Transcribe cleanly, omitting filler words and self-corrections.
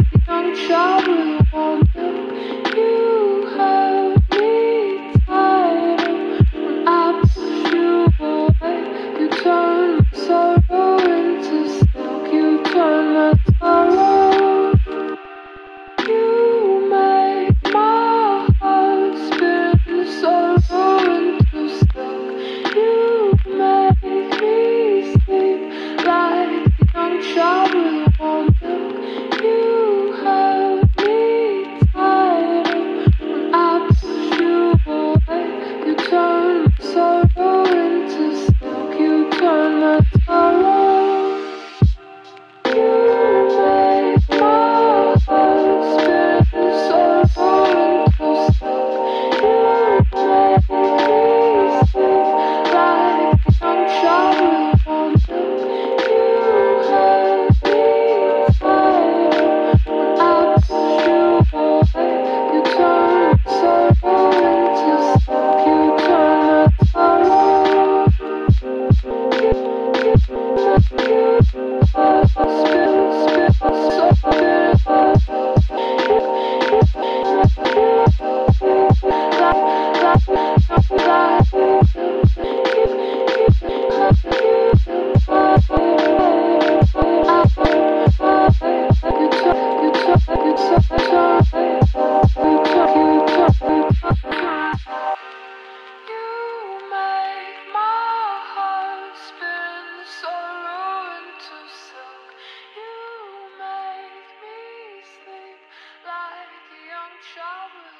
young child with warm milk. You held me tight when I pushed you away. You turned my sorrow into silk. You turned my sorrow. You make my heart spin, sorrow into silk. You make me sleep like a young child with warm milk. You held me tight when I pushed you away. You turned my sorrow into silk. You turned my sorrow. You make my heart spin, sorrow into silk. You make me sleep like a young child with warm milk. You held me tight when I pushed you away. You turned my sorrow into silk. You turned my sorrow. You make my heart spin, sorrow into silk. You make me sleep like a young child.